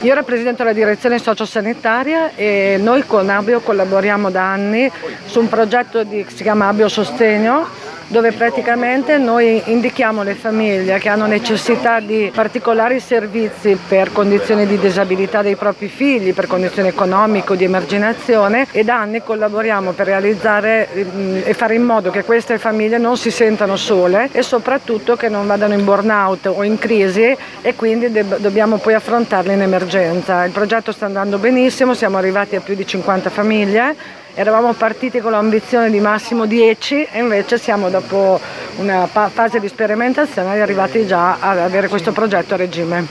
Io rappresento la direzione sociosanitaria e noi con Abio collaboriamo da anni su un progetto che si chiama Abio Sostegno, dove praticamente noi indichiamo le famiglie che hanno necessità di particolari servizi per condizioni di disabilità dei propri figli, per condizioni economiche o di emarginazione, e da anni collaboriamo per realizzare e fare in modo che queste famiglie non si sentano sole e soprattutto che non vadano in burnout o in crisi, e quindi dobbiamo poi affrontarle in emergenza. Il progetto sta andando benissimo, siamo arrivati a più di 50 famiglie. Eravamo partiti con l'ambizione di massimo 10 e invece siamo, dopo una fase di sperimentazione, arrivati già ad avere questo progetto a regime.